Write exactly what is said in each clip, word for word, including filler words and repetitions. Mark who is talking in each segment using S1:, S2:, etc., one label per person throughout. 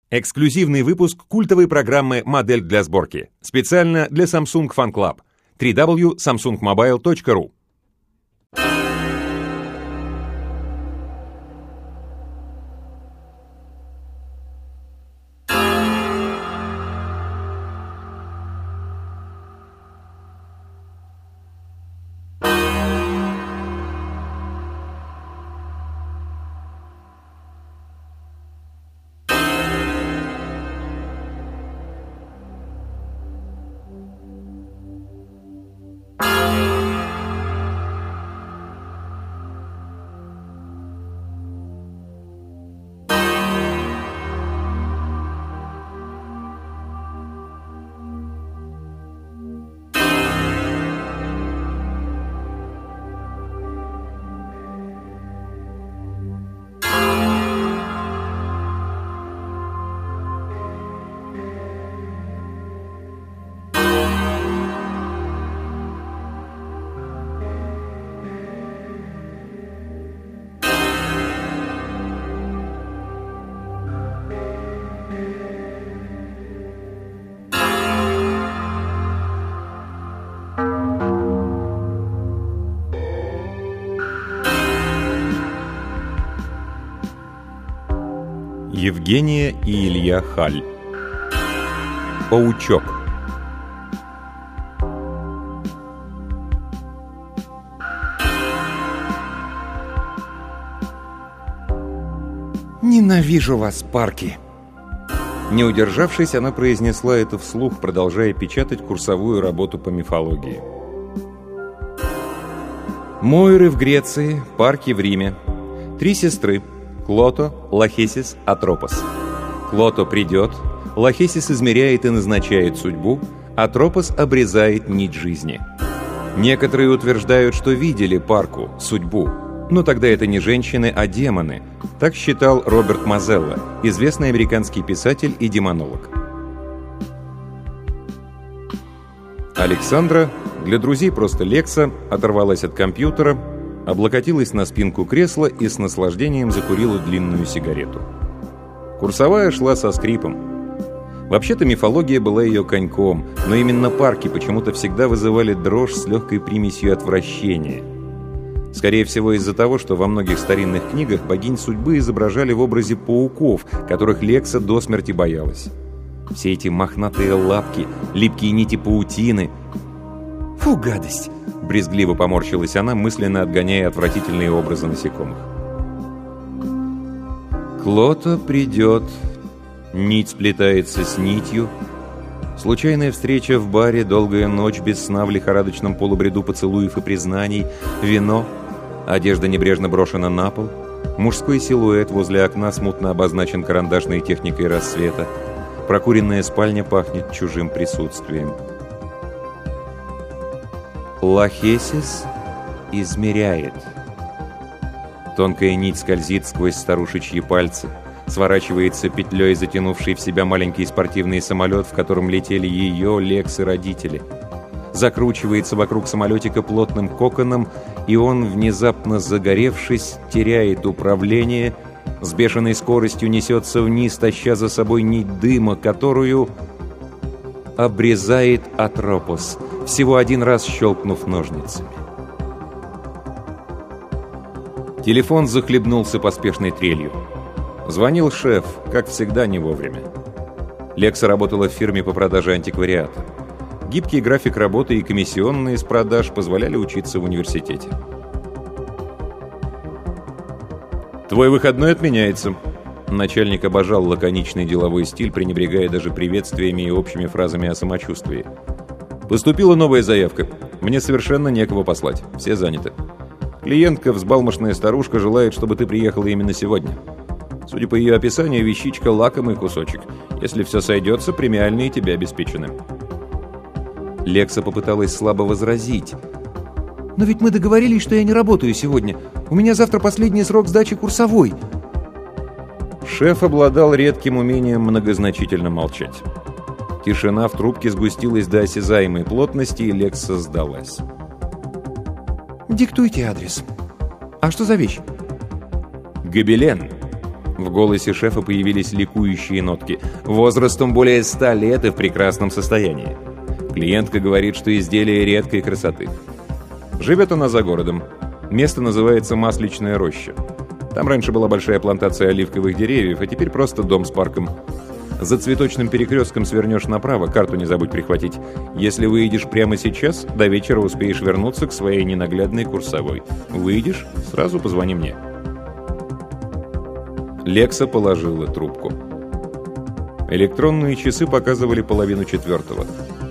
S1: Эксклюзивный выпуск культовой программы «Модель для сборки». Специально для Samsung Fan Club. дабл ю дабл ю дабл ю точка самсунг мобайл точка ру. Евгения и Илья Халь. Паучок.
S2: «Ненавижу вас, Парки!»
S1: Не удержавшись, она произнесла это вслух, продолжая печатать курсовую работу по мифологии. Мойры в Греции, Парки в Риме. Три сестры. Клото, Лахесис, Атропос. Клото придет, Лахесис измеряет и назначает судьбу, Атропос обрезает нить жизни. Некоторые утверждают, что видели Парку, судьбу, но тогда это не женщины, а демоны. Так считал Роберт Мазелло, известный американский писатель и демонолог. Александра, для друзей просто Лекса, оторвалась от компьютера, облокотилась на спинку кресла и с наслаждением закурила длинную сигарету. Курсовая шла со скрипом. Вообще-то мифология была ее коньком, но именно Парки почему-то всегда вызывали дрожь с легкой примесью отвращения. Скорее всего из-за того, что во многих старинных книгах богинь судьбы изображали в образе пауков, которых Лекса до смерти боялась. Все эти мохнатые лапки, липкие нити паутины. Фу, гадость! Брезгливо поморщилась она, мысленно отгоняя отвратительные образы насекомых. Клото придет, нить сплетается с нитью, случайная встреча в баре, долгая ночь без сна в лихорадочном полубреду поцелуев и признаний, вино, одежда небрежно брошена на пол, мужской силуэт возле окна смутно обозначен карандашной техникой рассвета, прокуренная спальня пахнет чужим присутствием. Лахесис измеряет. Тонкая нить скользит сквозь старушечьи пальцы, сворачивается петлей, затянувший в себя маленький спортивный самолет, в котором летели ее, Лекс и родители. Закручивается вокруг самолетика плотным коконом, и он, внезапно загоревшись, теряет управление, с бешеной скоростью несется вниз, таща за собой нить дыма, которую обрезает Атропос, всего один раз щелкнув ножницами. Телефон захлебнулся поспешной трелью. Звонил шеф, как всегда, не вовремя. Лекса работала в фирме по продаже антиквариата. Гибкий график работы и комиссионные с продаж позволяли учиться в университете. «Твой выходной отменяется». Начальник обожал лаконичный деловой стиль, пренебрегая даже приветствиями и общими фразами о самочувствии. «Поступила новая заявка. Мне совершенно некого послать. Все заняты. Клиентка, взбалмошная старушка, желает, чтобы ты приехала именно сегодня. Судя по ее описанию, вещичка — лакомый кусочек. Если все сойдется, премиальные тебе обеспечены». Лекса попыталась слабо возразить.
S2: «Но ведь мы договорились, что я не работаю сегодня. У меня завтра последний срок сдачи курсовой».
S1: Шеф обладал редким умением многозначительно молчать. Тишина в трубке сгустилась до осязаемой плотности, и Лекса сдалась.
S2: «Диктуйте адрес. А что за вещь?»
S1: «Гобелен. В голосе шефа появились ликующие нотки. Возрастом более ста лет и в прекрасном состоянии. Клиентка говорит, что изделие редкой красоты. Живет она за городом. Место называется Масличная роща. Там раньше была большая плантация оливковых деревьев, а теперь просто дом с парком. За цветочным перекрестком свернешь направо, карту не забудь прихватить. Если выйдешь прямо сейчас, до вечера успеешь вернуться к своей ненаглядной курсовой. Выйдешь, сразу позвони мне. Лекса положила трубку. Электронные часы показывали половину четвертого.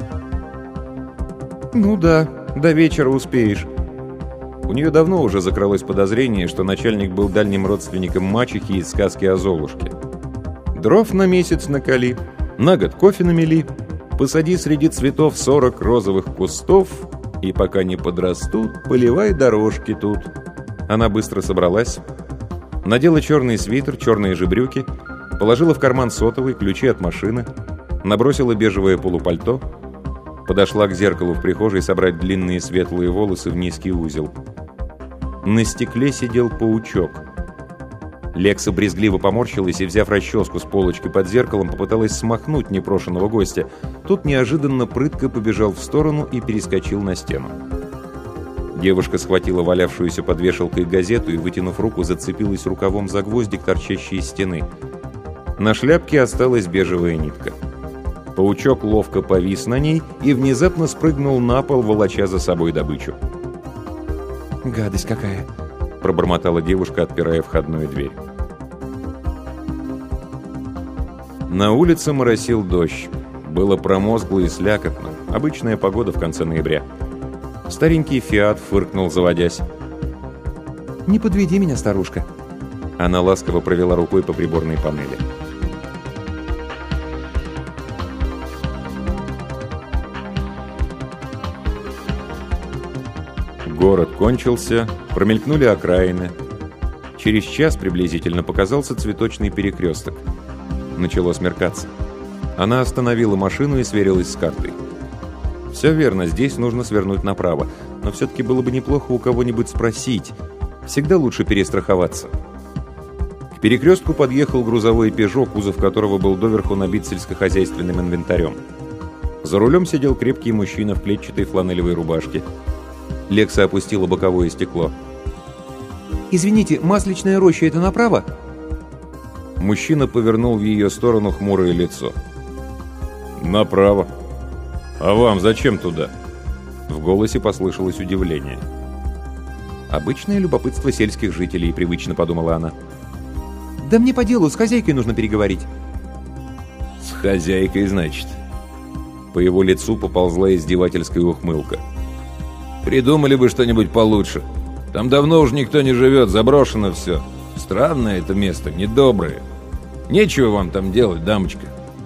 S1: «Ну да, до вечера успеешь». У нее давно уже закралось подозрение, что начальник был дальним родственником мачехи из сказки о Золушке. Дров на месяц накали, на год кофе намели, посади среди цветов сорок розовых кустов, и пока не подрастут, поливай дорожки тут. Она быстро собралась, надела черный свитер, черные же брюки, положила в карман сотовый, ключи от машины, набросила бежевое полупальто, подошла к зеркалу в прихожей собрать длинные светлые волосы в низкий узел. На стекле сидел паучок. Лекса брезгливо поморщилась и, взяв расческу с полочки под зеркалом, попыталась смахнуть непрошенного гостя. Тот неожиданно прытко побежал в сторону и перескочил на стену. Девушка схватила валявшуюся под вешалкой газету и, вытянув руку, зацепилась рукавом за гвоздик, торчащий из стены. На шляпке осталась бежевая нитка. Паучок ловко повис на ней и внезапно спрыгнул на пол, волоча за собой добычу.
S2: «Гадость какая!»
S1: — пробормотала девушка, отпирая входную дверь. На улице моросил дождь. Было промозгло и слякотно. Обычная погода в конце ноября. Старенький «Фиат» фыркнул, заводясь.
S2: «Не подведи меня, старушка!»
S1: Она ласково провела рукой по приборной панели. Город кончился, промелькнули окраины. Через час приблизительно показался цветочный перекресток. Начало смеркаться. Она остановила машину и сверилась с картой. Все верно, здесь нужно свернуть направо. Но все-таки было бы неплохо у кого-нибудь спросить. Всегда лучше перестраховаться. К перекрестку подъехал грузовой «Пежо», кузов которого был доверху набит сельскохозяйственным инвентарем. За рулем сидел крепкий мужчина в клетчатой фланелевой рубашке. Лекса опустила боковое стекло.
S2: «Извините, Масличная роща — это направо?»
S1: Мужчина повернул в ее сторону хмурое лицо. «Направо. А вам зачем туда?» В голосе послышалось удивление.
S2: «Обычное любопытство сельских жителей», — привычно подумала она. «Да мне по делу, с хозяйкой нужно переговорить».
S1: «С хозяйкой, значит?» По его лицу поползла издевательская ухмылка. «Придумали бы что-нибудь получше. Там давно уже никто не живет, заброшено все. Странное это место, недоброе. Нечего вам там делать, дамочка».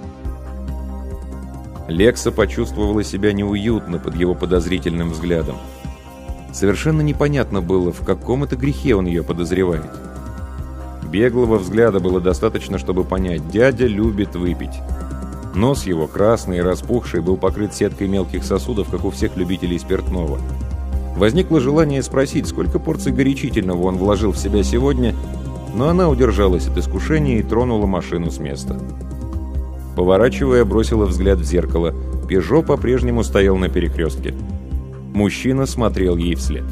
S1: Лекса почувствовала себя неуютно под его подозрительным взглядом. Совершенно непонятно было, в каком это грехе он ее подозревает. Беглого взгляда было достаточно, чтобы понять, дядя любит выпить. Нос его, красный и распухший, был покрыт сеткой мелких сосудов, как у всех любителей спиртного. Возникло желание спросить, сколько порций горячительного он вложил в себя сегодня, но она удержалась от искушения и тронула машину с места. Поворачивая, бросила взгляд в зеркало. «Пежо» по-прежнему стоял на перекрестке. Мужчина смотрел ей вслед.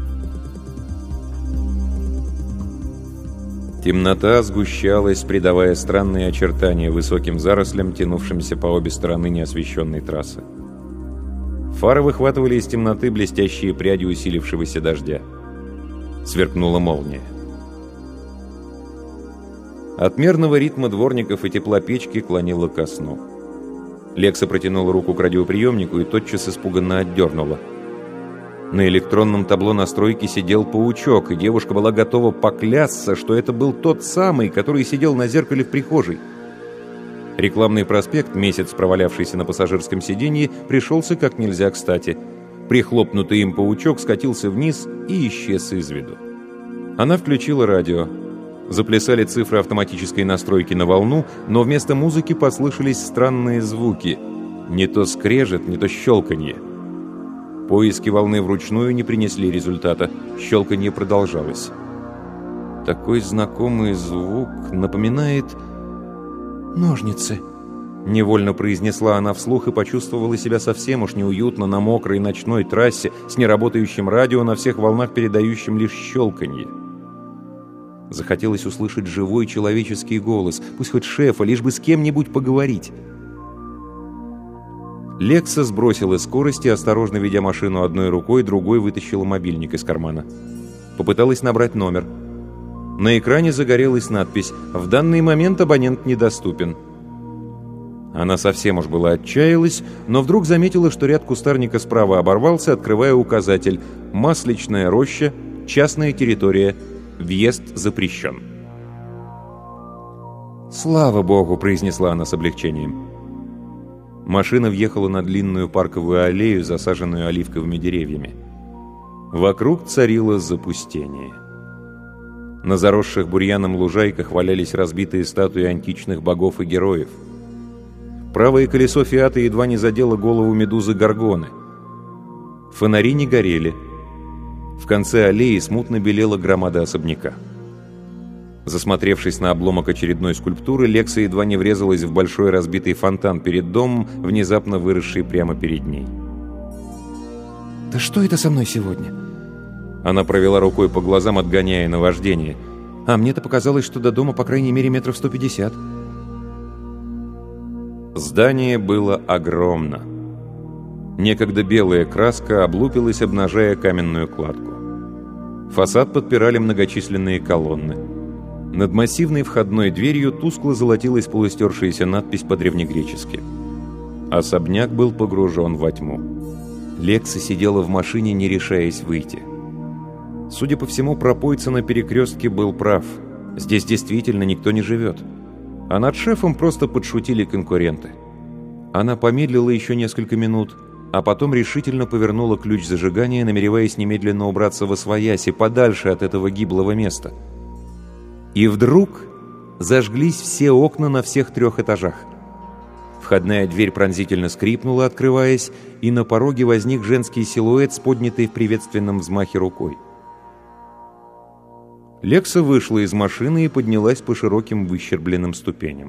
S1: Темнота сгущалась, придавая странные очертания высоким зарослям, тянувшимся по обе стороны неосвещенной трассы. Фары выхватывали из темноты блестящие пряди усилившегося дождя. Сверкнула молния. От мерного ритма дворников и тепла печки клонило ко сну. Лекса протянула руку к радиоприемнику и тотчас испуганно отдернула. На электронном табло настройки сидел паучок, и девушка была готова поклясться, что это был тот самый, который сидел на зеркале в прихожей. Рекламный проспект, месяц провалявшийся на пассажирском сиденье, пришелся как нельзя кстати. Прихлопнутый им паучок скатился вниз и исчез из виду. Она включила радио. Заплясали цифры автоматической настройки на волну, но вместо музыки послышались странные звуки. Не то скрежет, не то щелканье. Поиски волны вручную не принесли результата. Щелканье продолжалось. Такой знакомый звук напоминает... «Ножницы», — невольно произнесла она вслух и почувствовала себя совсем уж неуютно на мокрой ночной трассе с неработающим радио на всех волнах, передающим лишь щелканье. Захотелось услышать живой человеческий голос, пусть хоть шефа, лишь бы с кем-нибудь поговорить. Лекса сбросила скорость и, осторожно ведя машину одной рукой, другой вытащила мобильник из кармана. Попыталась набрать номер. На экране загорелась надпись «В данный момент абонент недоступен». Она совсем уж была отчаялась, но вдруг заметила, что ряд кустарника справа оборвался, открывая указатель «Масличная роща, частная территория, въезд запрещен». «Слава Богу!» — произнесла она с облегчением. Машина въехала на длинную парковую аллею, засаженную оливковыми деревьями. Вокруг царило запустение. На заросших бурьяном лужайках валялись разбитые статуи античных богов и героев. Правое колесо «Фиата» едва не задело голову медузы Горгоны. Фонари не горели. В конце аллеи смутно белела громада особняка. Засмотревшись на обломок очередной скульптуры, Лекса едва не врезалась в большой разбитый фонтан перед домом, внезапно выросший прямо перед ней. «Да что это со мной сегодня?» Она провела рукой по глазам, отгоняя наваждение. «А мне-то показалось, что до дома по крайней мере метров сто пятьдесят». Здание было огромно. Некогда белая краска облупилась, обнажая каменную кладку. Фасад подпирали многочисленные колонны. Над массивной входной дверью тускло золотилась полустершаяся надпись по-древнегречески. Особняк был погружен во тьму. Лекса сидела в машине, не решаясь выйти. Судя по всему, пропойца на перекрестке был прав. Здесь действительно никто не живет. А над шефом просто подшутили конкуренты. Она помедлила еще несколько минут, а потом решительно повернула ключ зажигания, намереваясь немедленно убраться восвояси, подальше от этого гиблого места. И вдруг зажглись все окна на всех трех этажах. Входная дверь пронзительно скрипнула, открываясь, и на пороге возник женский силуэт с поднятой в приветственном взмахе рукой. Лекса вышла из машины и поднялась по широким выщербленным ступеням.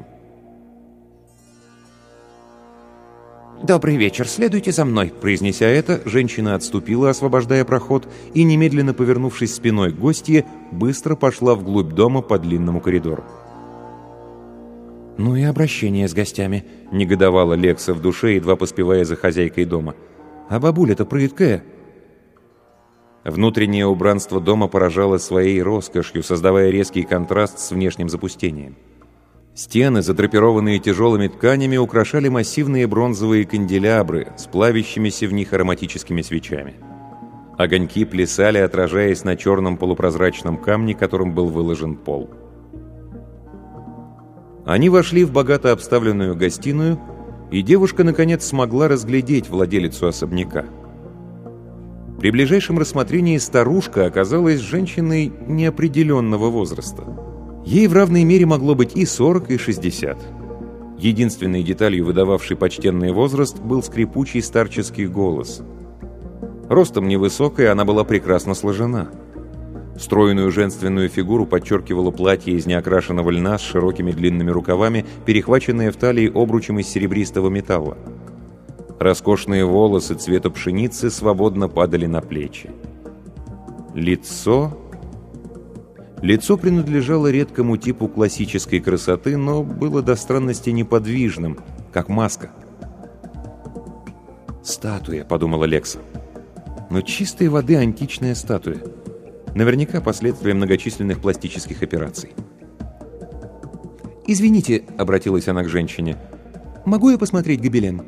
S1: «Добрый вечер, следуйте за мной», — произнеся это, женщина отступила, освобождая проход, и, немедленно повернувшись спиной к гостье, быстро пошла вглубь дома по длинному коридору. «Ну и обращение с гостями», — негодовала Лекса в душе, едва поспевая за хозяйкой дома. «А бабуля-то прыткая». Внутреннее убранство дома поражало своей роскошью, создавая резкий контраст с внешним запустением. Стены, задрапированные тяжелыми тканями, украшали массивные бронзовые канделябры с плавящимися в них ароматическими свечами. Огоньки плясали, отражаясь на черном полупрозрачном камне, которым был выложен пол. Они вошли в богато обставленную гостиную, и девушка, наконец, смогла разглядеть владелицу особняка. При ближайшем рассмотрении старушка оказалась женщиной неопределенного возраста. Ей в равной мере могло быть и сорок, и шестьдесят. Единственной деталью, выдававшей почтенный возраст, был скрипучий старческий голос. Ростом невысокая, она была прекрасно сложена. Стройную женственную фигуру подчеркивало платье из неокрашенного льна с широкими длинными рукавами, перехваченное в талии обручем из серебристого металла. Роскошные волосы цвета пшеницы свободно падали на плечи. Лицо... Лицо принадлежало редкому типу классической красоты, но было до странности неподвижным, как маска. «Статуя», — подумала Лекса. «Но чистой воды античная статуя. Наверняка последствия многочисленных пластических операций». «Извините», — обратилась она к женщине, — «могу я посмотреть гобелен?»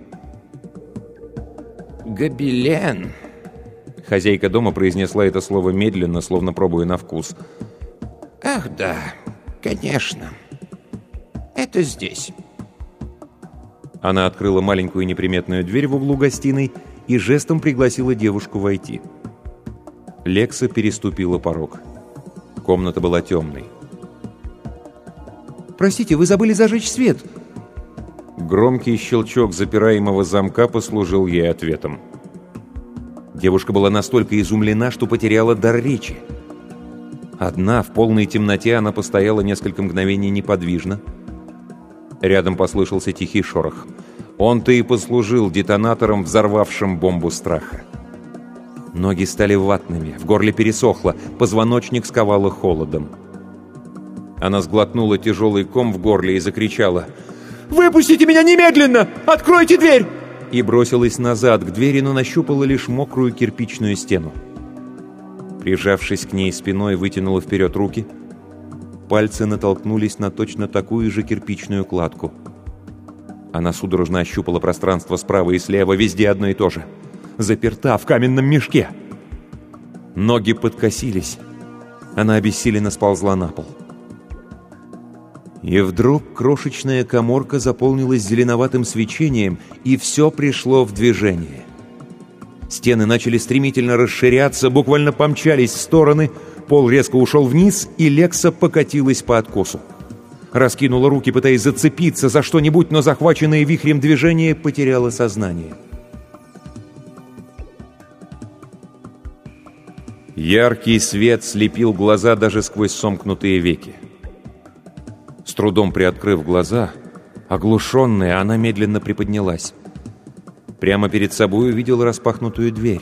S1: «Гобелен», — хозяйка дома произнесла это слово медленно, словно пробуя на вкус. «Ах, да, конечно. Это здесь». Она открыла маленькую неприметную дверь в углу гостиной и жестом пригласила девушку войти. Лекса переступила порог. Комната была темной. «Простите, вы забыли зажечь свет!» Громкий щелчок запираемого замка послужил ей ответом. Девушка была настолько изумлена, что потеряла дар речи. Одна, в полной темноте, она постояла несколько мгновений неподвижно. Рядом послышался тихий шорох. Он-то и послужил детонатором, взорвавшим бомбу страха. Ноги стали ватными, в горле пересохло, позвоночник сковало холодом. Она сглотнула тяжелый ком в горле и закричала: «Выпустите меня немедленно! Откройте дверь!» И бросилась назад к двери, но нащупала лишь мокрую кирпичную стену. Прижавшись к ней спиной, вытянула вперед руки. Пальцы натолкнулись на точно такую же кирпичную кладку. Она судорожно ощупала пространство справа и слева, везде одно и то же. Заперта в каменном мешке. Ноги подкосились. Она обессиленно сползла на пол. И вдруг крошечная каморка заполнилась зеленоватым свечением, и все пришло в движение. Стены начали стремительно расширяться, буквально помчались в стороны, пол резко ушел вниз, и Лекса покатилась по откосу. Раскинула руки, пытаясь зацепиться за что-нибудь, но захваченное вихрем движение потеряло сознание. Яркий свет слепил глаза даже сквозь сомкнутые веки. С трудом приоткрыв глаза, оглушенная, она медленно приподнялась. Прямо перед собой увидела распахнутую дверь.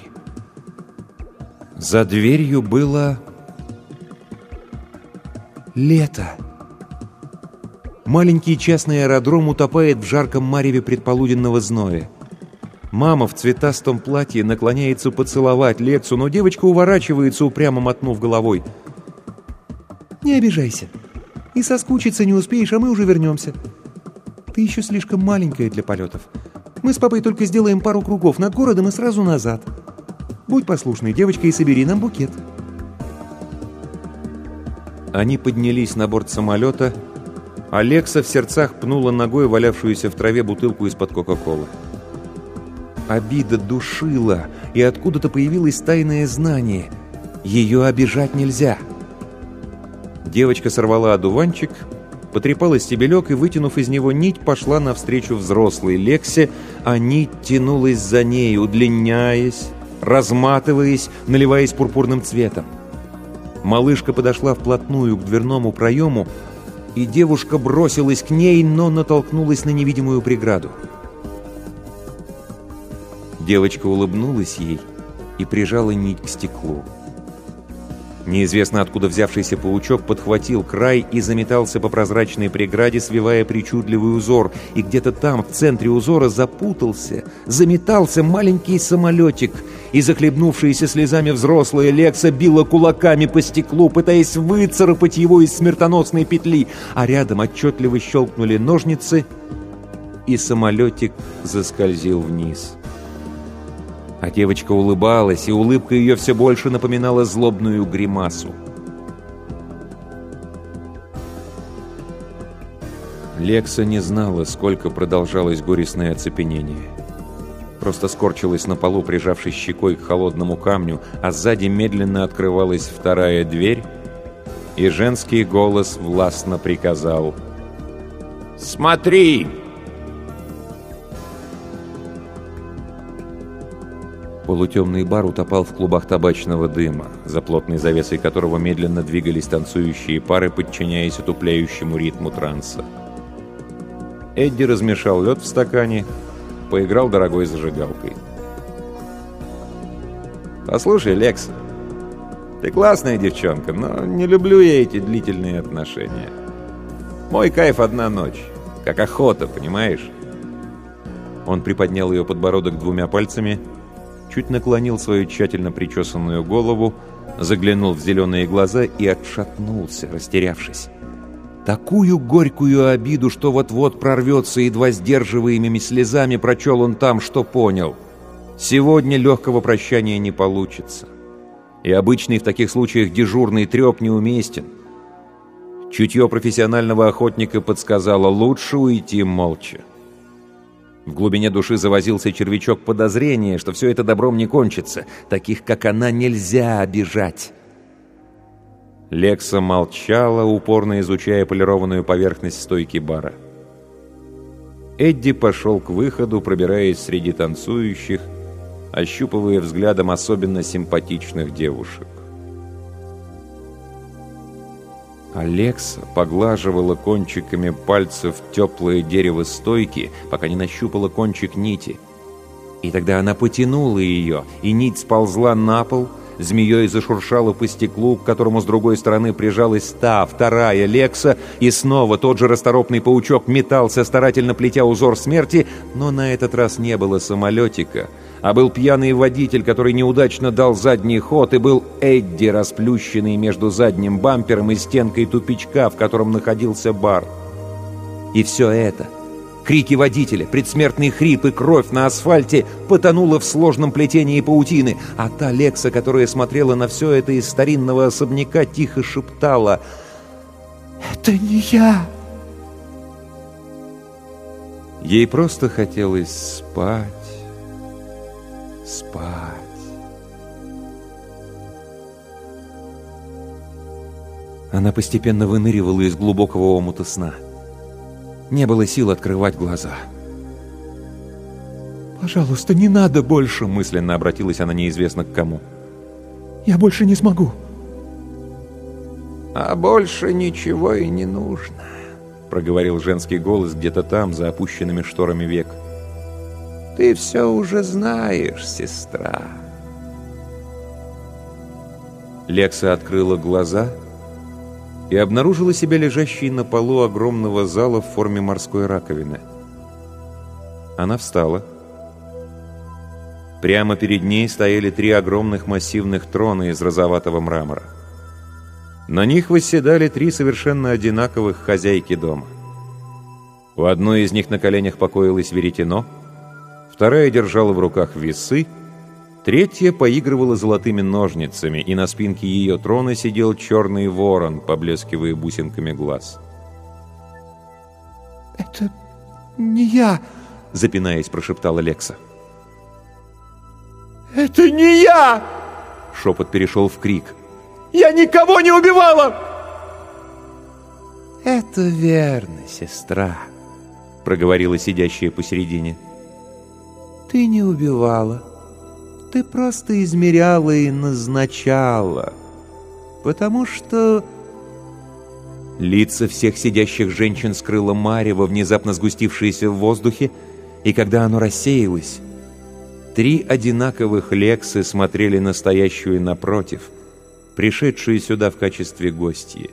S1: За дверью было... лето. Маленький частный аэродром утопает в жарком мареве предполуденного зноя. Мама в цветастом платье наклоняется поцеловать Лексу, но девочка уворачивается, упрямо мотнув головой. «Не обижайся. И соскучиться не успеешь, а мы уже вернемся. Ты еще слишком маленькая для полетов. Мы с папой только сделаем пару кругов над городом и сразу назад. Будь послушной, девочка, и собери нам букет». Они поднялись на борт самолета, а Лекса в сердцах пнула ногой валявшуюся в траве бутылку из-под Кока-Колы. Обида душила, и откуда-то появилось тайное знание. Ее обижать нельзя. Девочка сорвала одуванчик, потрепала стебелек и, вытянув из него нить, пошла навстречу взрослой Лексе, а нить тянулась за ней, удлиняясь, разматываясь, наливаясь пурпурным цветом. Малышка подошла вплотную к дверному проему, и девушка бросилась к ней, но натолкнулась на невидимую преграду. Девочка улыбнулась ей и прижала нить к стеклу. Неизвестно откуда взявшийся паучок подхватил край и заметался по прозрачной преграде, свивая причудливый узор, и где-то там, в центре узора, запутался, заметался маленький самолетик, и захлебнувшаяся слезами взрослая Лекса била кулаками по стеклу, пытаясь выцарапать его из смертоносной петли, а рядом отчетливо щелкнули ножницы, и самолетик заскользил вниз. А девочка улыбалась, и улыбка ее все больше напоминала злобную гримасу. Лекса не знала, сколько продолжалось горестное оцепенение. Просто скорчилась на полу, прижавшись щекой к холодному камню, а сзади медленно открывалась вторая дверь, и женский голос властно приказал: «Смотри!» Полутемный бар утопал в клубах табачного дыма, за плотной завесой которого медленно двигались танцующие пары, подчиняясь отупляющему ритму транса. Эдди размешал лед в стакане, поиграл дорогой зажигалкой. «Послушай, Лекса, ты классная девчонка, но не люблю я эти длительные отношения. Мой кайф — одна ночь, как охота, понимаешь?» Он приподнял ее подбородок двумя пальцами, чуть наклонил свою тщательно причесанную голову, заглянул в зеленые глаза и отшатнулся, растерявшись. Такую горькую обиду, что вот-вот прорвется, едва сдерживаемыми слезами прочел он там, что понял. Сегодня легкого прощания не получится. И обычный в таких случаях дежурный треп неуместен. Чутье профессионального охотника подсказало: лучше уйти молча. В глубине души завозился червячок подозрения, что все это добром не кончится. Таких, как она, нельзя обижать. Лекса молчала, упорно изучая полированную поверхность стойки бара. Эдди пошел к выходу, пробираясь среди танцующих, ощупывая взглядом особенно симпатичных девушек. Алекса поглаживала кончиками пальцев теплое дерево стойки, пока не нащупала кончик нити. И тогда она потянула ее, и нить сползла на пол, змеей зашуршала по стеклу, к которому с другой стороны прижалась та, вторая Лекса, и снова тот же расторопный паучок метался, старательно плетя узор смерти, но на этот раз не было самолетика, а был пьяный водитель, который неудачно дал задний ход, и был Эдди, расплющенный между задним бампером и стенкой тупичка, в котором находился бар. И все это, крики водителя, предсмертный хрип и кровь на асфальте, потонуло в сложном плетении паутины, а та Лекса, которая смотрела на все это из старинного особняка, тихо шептала: «Это не я!» Ей просто хотелось спать, спать. Она постепенно выныривала из глубокого омута сна. Не было сил открывать глаза. «Пожалуйста, не надо больше!» — мысленно обратилась она неизвестно к кому. «Я больше не смогу!» «А больше ничего и не нужно!» — проговорил женский голос где-то там, за опущенными шторами век. «Ты все уже знаешь, сестра!» Лекса открыла глаза и обнаружила себя лежащей на полу огромного зала в форме морской раковины. Она встала. Прямо перед ней стояли три огромных массивных трона из розоватого мрамора. На них восседали три совершенно одинаковых хозяйки дома. У одной из них на коленях покоилось веретено, вторая держала в руках весы, третья поигрывала золотыми ножницами, и на спинке ее трона сидел черный ворон, поблескивая бусинками глаз. «Это не я!» — запинаясь, прошептала Лекса. «Это не я!» — шепот перешел в крик. «Я никого не убивала!» «Это верно, сестра», — проговорила сидящая посередине. «Ты не убивала. Ты просто измеряла и назначала, потому что...» Лица всех сидящих женщин скрыло марево, внезапно сгустившееся в воздухе, и когда оно рассеялось, три одинаковых Лексы смотрели на стоящую напротив, пришедшую сюда в качестве гостьи.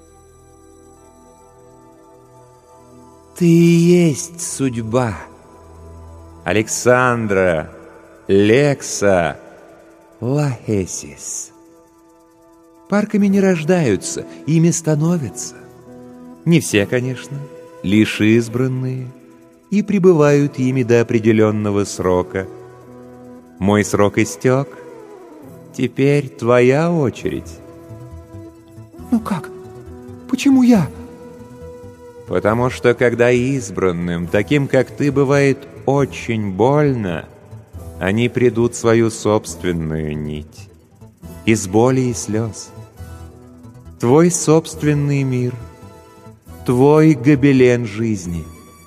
S1: «Ты и есть судьба, Александра Лекса Лахесис. Парками не рождаются, ими становятся. Не все, конечно, лишь избранные, и пребывают ими до определенного срока. Мой срок истек, теперь твоя очередь». «Ну как? Почему я?» «Потому что, когда избранным, таким как ты, бывает очень больно, они придут свою собственную нить. Из боли и слез. Твой собственный мир. Твой гобелен жизни.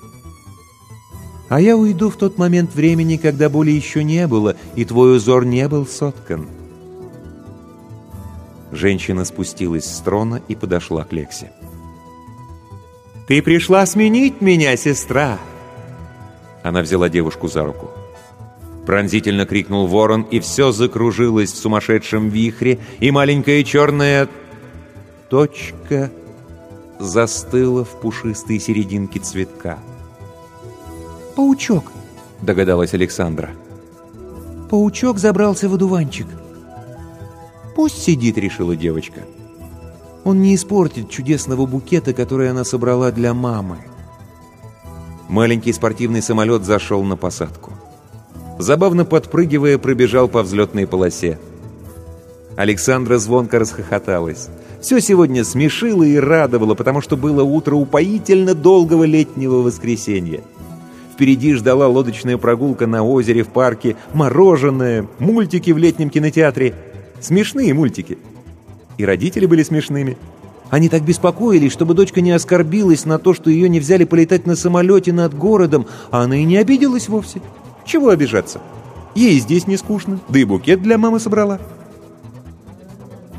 S1: А я уйду в тот момент времени, когда боли еще не было, и твой узор не был соткан». Женщина спустилась с трона и подошла к Лексе. «Ты пришла сменить меня, сестра!» Она взяла девушку за руку. Пронзительно крикнул ворон, и все закружилось в сумасшедшем вихре, и маленькая черная точка застыла в пушистой серединке цветка. «Паучок», — догадалась Александра. «Паучок забрался в одуванчик». «Пусть сидит», — решила девочка. «Он не испортит чудесного букета, который она собрала для мамы». Маленький спортивный самолет зашел на посадку. Забавно подпрыгивая, пробежал по взлетной полосе. Александра звонко расхохоталась. Все сегодня смешило и радовало, потому что было утро упоительно долгого летнего воскресенья. Впереди ждала лодочная прогулка на озере, в парке, мороженое, мультики в летнем кинотеатре. Смешные мультики. И родители были смешными. Они так беспокоились, чтобы дочка не оскорбилась на то, что ее не взяли полетать на самолете над городом, а она и не обиделась вовсе. Чего обижаться? Ей здесь не скучно, да и букет для мамы собрала.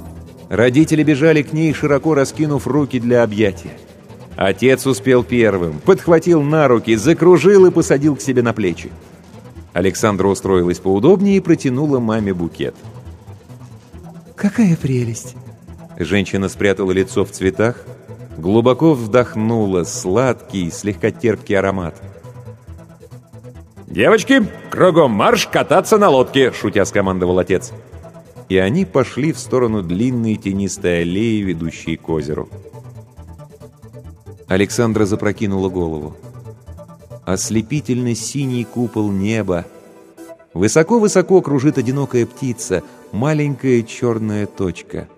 S1: Родители бежали к ней, широко раскинув руки для объятия. Отец успел первым, подхватил на руки, закружил и посадил к себе на плечи. Александра устроилась поудобнее и протянула маме букет.
S2: «Какая прелесть!»
S1: Женщина спрятала лицо в цветах, глубоко вдохнула сладкий, слегка терпкий аромат. «Девочки, кругом марш кататься на лодке!» — шутя скомандовал отец. И они пошли в сторону длинной тенистой аллеи, ведущей к озеру. Александра запрокинула голову. Ослепительно синий купол неба. Высоко-высоко кружит одинокая птица, маленькая черная точка.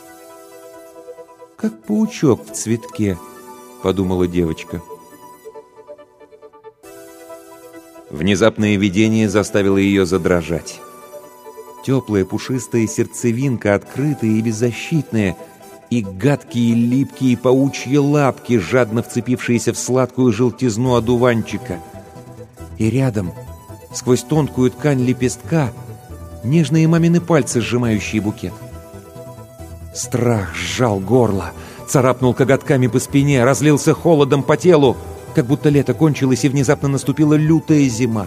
S1: «Как паучок в цветке», — подумала девочка. Внезапное видение заставило ее задрожать. Теплая пушистая сердцевинка, открытая и беззащитная, и гадкие липкие паучьи лапки, жадно вцепившиеся в сладкую желтизну одуванчика. И рядом, сквозь тонкую ткань лепестка, нежные мамины пальцы, сжимающие букет. Страх сжал горло, царапнул коготками по спине, разлился холодом по телу, как будто лето кончилось и внезапно наступила лютая зима.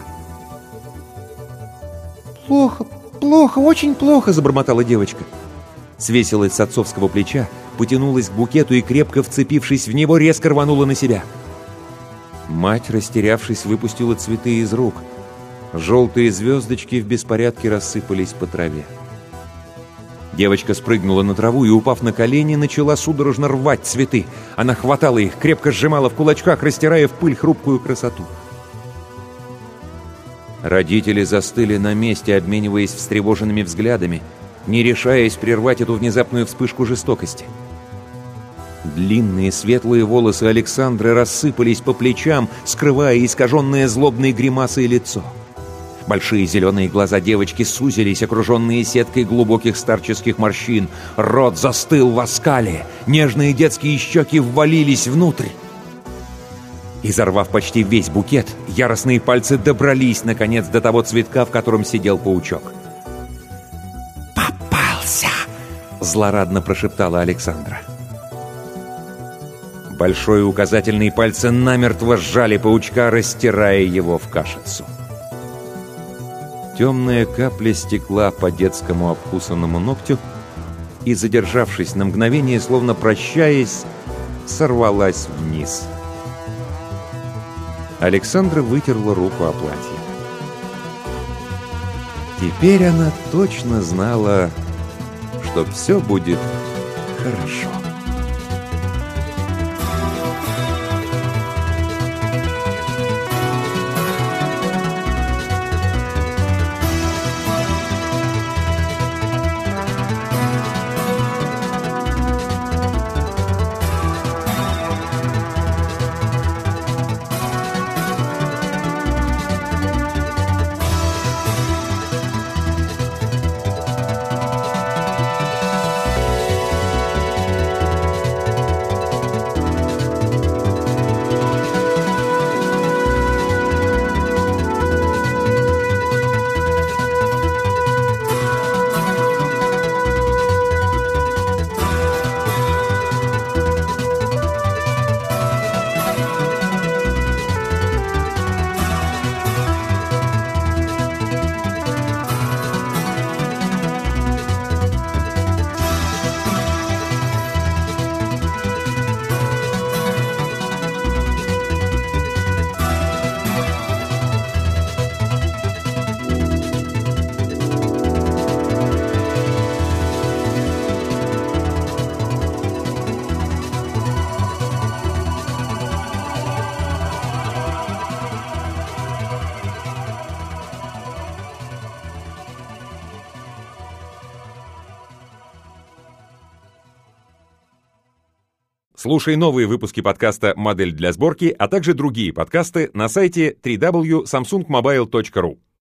S2: «Плохо, плохо, очень плохо!» —
S1: забормотала девочка. Свесилась с отцовского плеча, потянулась к букету и, крепко вцепившись в него, резко рванула на себя. Мать, растерявшись, выпустила цветы из рук. Желтые звездочки в беспорядке рассыпались по траве. Девочка спрыгнула на траву и, упав на колени, начала судорожно рвать цветы. Она хватала их, крепко сжимала в кулачках, растирая в пыль хрупкую красоту. Родители застыли на месте, обмениваясь встревоженными взглядами, не решаясь прервать эту внезапную вспышку жестокости. Длинные светлые волосы Александры рассыпались по плечам, скрывая искаженное злобной гримасой лицо. Большие зеленые глаза девочки сузились, окруженные сеткой глубоких старческих морщин. Рот застыл в оскале, нежные детские щеки ввалились внутрь. Изорвав почти весь букет, яростные пальцы добрались, наконец, до того цветка, в котором сидел паучок. «Попался!» — злорадно прошептала Александра. Большой и указательные пальцы намертво сжали паучка, растирая его в кашицу. Темная капля стекла по детскому обкусанному ногтю и, задержавшись на мгновение, словно прощаясь, сорвалась вниз. Александра вытерла руку о платье. Теперь она точно знала, что все будет хорошо. Слушай новые выпуски подкаста «Модель для сборки», а также другие подкасты на сайте дабл ю дабл ю дабл ю точка самсунг мобайл точка ру.